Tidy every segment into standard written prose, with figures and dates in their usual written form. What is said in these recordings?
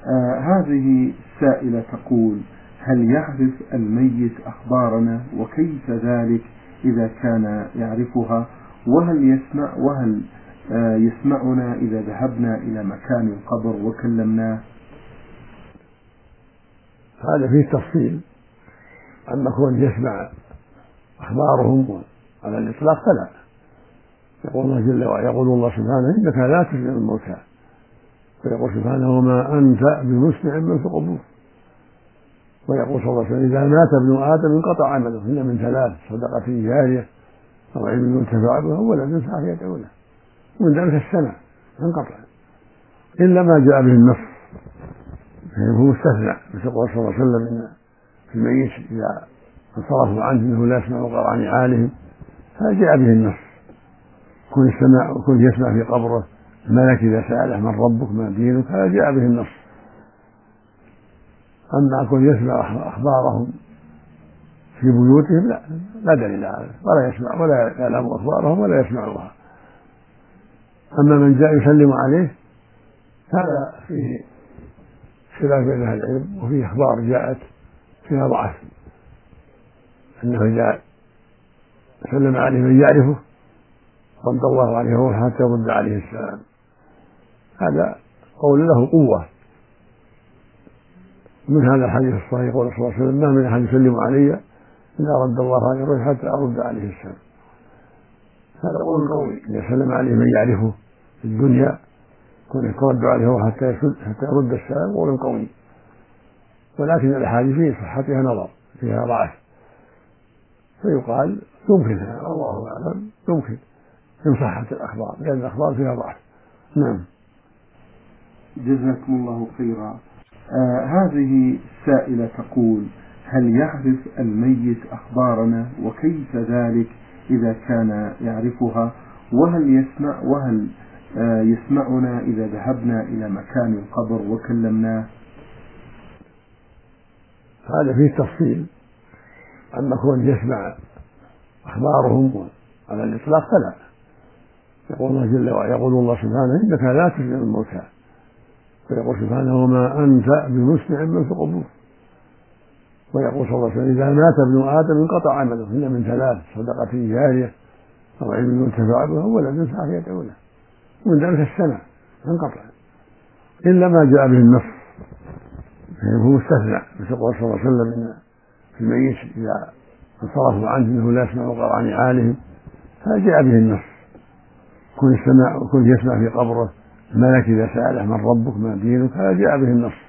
هذه السائلة تقول: هل يعرف الميت أخبارنا، وكيف ذلك إذا كان يعرفها؟ وهل يسمعنا إذا ذهبنا إلى مكان القبر وكلمناه؟ هذا فيه تفصيل. أما كون يسمع أخبارهم على الإطلاق فلا. يقول الله جل وعلا، يقول الله سبحانه: إنك لا تسمع الموتى. ويقول سبحانه: وما أنت بمسمع من في القبور. ويقول صلى الله عليه وسلم: إذا مات ابن آدم انقطع عمله إلا من ثلاث: صدقة جارية، أو علم ينتفع به، أو ولد صالح يدعو له. ومن ذلك السمع انقطع إلا ما جاء به النص، فهو مستثنى. يقول صلى الله عليه وسلم: إن الميت إذا انصرفوا عنه إنه لا يسمع قرع نعالهم، فجاء به النص. كن يسمع في قبره الملك إذا سأله: من ربك ما دينك؟ هذا جاء به النص. أما كن يسمع أخبارهم في بيوتهم لا دليل عليه، ولا يسمع ولا يعلم أخبارهم ولا يسمعها. أما من جاء يسلم عليه هذا فيه خلاف بين أهل العلم، وفيه أخبار جاءت فيها ضعف، أنه إذا سلم عليه من يعرفه رد الله عليه روحه حتى يرد عليه السلام. هذا قول له قوة. من هذا الحديث الصحيح يقول صلى الله عليه وسلم: ما من أحد يسلم علي إلا رد الله عليه روحه حتى أرد عليه السلام. هذا قول قوي. إذا سلم عليه من يعرفه في الدنيا كون يرد عليه روحه حتى يرد السلام قول قوي. ولكن الأحاديث في صحتها نظر، فيها ضعف، فيقال يمكن، الله أعلم، يمكن إن صحت الأخبار، لأن الأخبار فيها ضعف. نعم. جزاكم الله خيرا. هذه السائلة تقول: هل يعرف الميت أخبارنا، وكيف ذلك إذا كان يعرفها؟ وهل يسمعنا إذا ذهبنا إلى مكان القبر وكلمناه؟ هذا فيه تفصيل. أما كون يسمع أخبارهم على الإطلاق فلا. يقول الله جل وعلا، يقول الله سبحانه: إنك لا تسمع الموتى. ويقول سبحانه: وما أنت بمسمع من في القبور. ويقول صلى الله عليه وسلم: إذا مات ابن آدم انقطع عمله إلا من ثلاث: صدقة جارية، أو علم ينتفع به، أو ولد صالح يدعو له. ومن ذلك السمع انقطع إلا ما جاء به النص، فهو مستثنى. يقول صلى الله عليه وسلم: إن الميت إذا انصرفوا عنه إنه لا يسمع قرع نعالهم، فجاء به النص. كن يسمع في قبره الملك إذا سأله: من ربك ما دينك؟ هذا جاء به النص.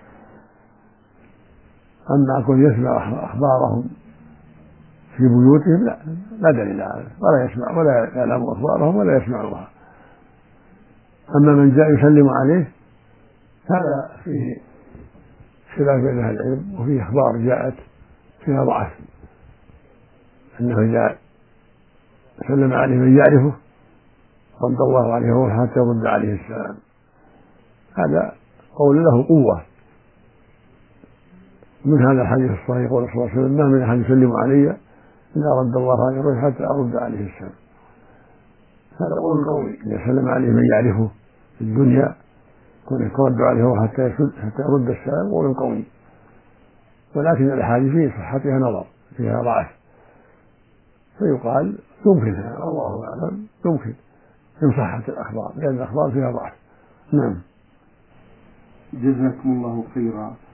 أما كن يسمع أخبارهم في بيوتهم لا دليل عليه، ولا يسمع ولا يعلم أخبارهم ولا يسمعها. أما من جاء يسلم عليه هذا فيه خلاف بين أهل العلم، وفيه أخبار جاءت فيها ضعف، أنه إذا سلم عليه من يعرفه رد الله عليه روحه حتى يرد عليه السلام. هذا قول له قوة. من هذا الحديث الصحيح يقول صلى الله عليه وسلم: ما من أحد يسلم علي إلا رد الله عليه روحه حتى أرد عليه السلام. هذا قول قوي. إذا سلم عليه من يعرفه في الدنيا كون يرد عليه روحه حتى يرد السلام قول قوي. ولكن الأحاديث في صحتها نظر، فيها ضعف، فيقال يمكن، الله أعلم، يمكن إن صحت الأخبار، لأن الأخبار فيها ضعف. نعم. جزاكم الله خيرا.